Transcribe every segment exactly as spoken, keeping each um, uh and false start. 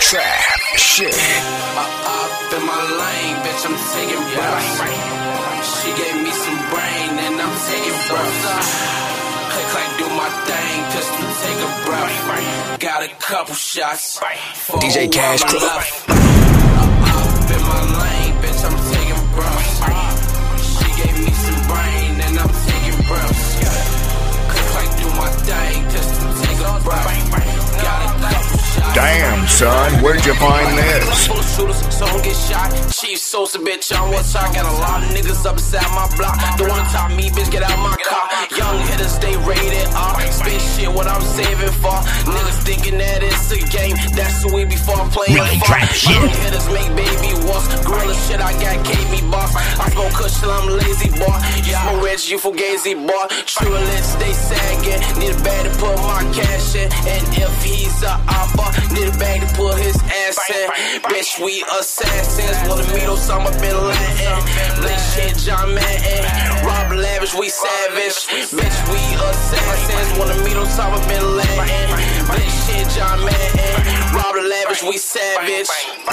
Trap shit. I up in my lane, bitch, I'm taking breaths. She gave me some brain and I'm taking breaths. Click, click, do my thing, pistol, take a breath. Got a couple shots. D J Cash Club. I up in my lane, bitch, I'm taking breaths. She gave me some brain and I'm taking breaths. Click, click, do my thing, pistol, take a breath. Got a couple shots. Damn, son, where'd you find this? Full of shooters, so don't get shot. Chief Sosa, bitch, on what's I got a lot of niggas up inside my block. The one top me, bitch, get out my car. Young hitters, stay rated R. Spit shit, what I'm saving for. Niggas thinking that it's a game. That's the way before I'm playing Really for. trap shit. Young hitters make baby walks. Gorilla shit, I got K B boss. I smoke kush till I'm lazy, boy. You smoke rich, you fugazi, boy. True lit, stay sagging. Need a bag to put my cash in. And if he's a oppa, need a bag to put his ass in. Bitch, we assassins. Wanna meet Osama bin Laden. Blake shit, John Madden. Rob Lavish, we savage. Bitch, we assassins. Wanna meet Osama bin Laden. Blake shit, John Madden. Rob Lavish, we savage.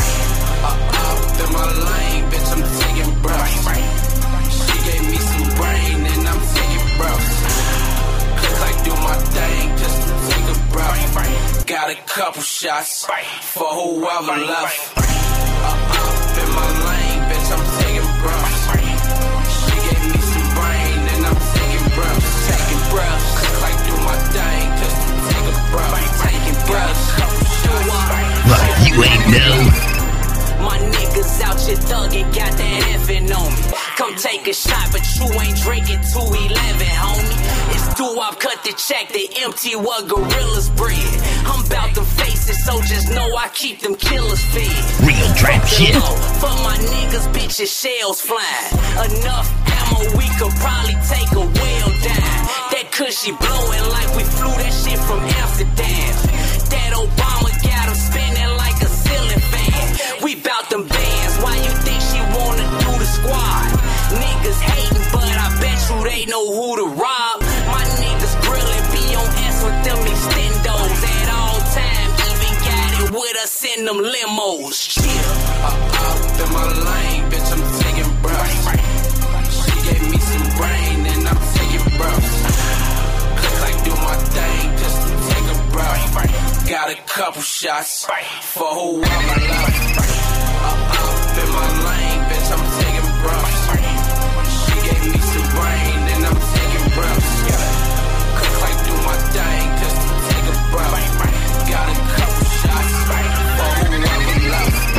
I up in my lane, bitch, I'm taking breaths. She gave me some brain and I'm taking breaths. Click, like, do my thing, just to take a breath. Got a couple shots for whoever left. I up in my lane, bitch, I'm taking breaths. She gave me some brain and I'm taking breaths. Taking breaths, click, like, do my thing, just to take a breath. Taking breaths, couple shots. What, you ain't know? My niggas out here thuggin', got that effing on me. Come take a shot, but you ain't drinking two eleven, homie. It's doo-wop, cut the check, they empty what gorillas breed. I'm bout them faces, so just know I keep them killers fed. Real trap shit. For my niggas, bitches, shells flying. Enough ammo, we could probably take a whale down. That cushy blowing like we flew that shit from Amsterdam. That Obama got him spinning like a ceiling fan. We bout them bands, why you think she wanna do the squad? Niggas hating, but I bet you they know who to rob. My niggas grillin', be on S with them extendos at all time. Even got it with us in them limos. Chill. I up in my lane, bitch, I'm taking breaths. She gave me some brain and I'm taking breaths. Click, like, do my thing, just to take a breath. Got a couple shots for whoever left.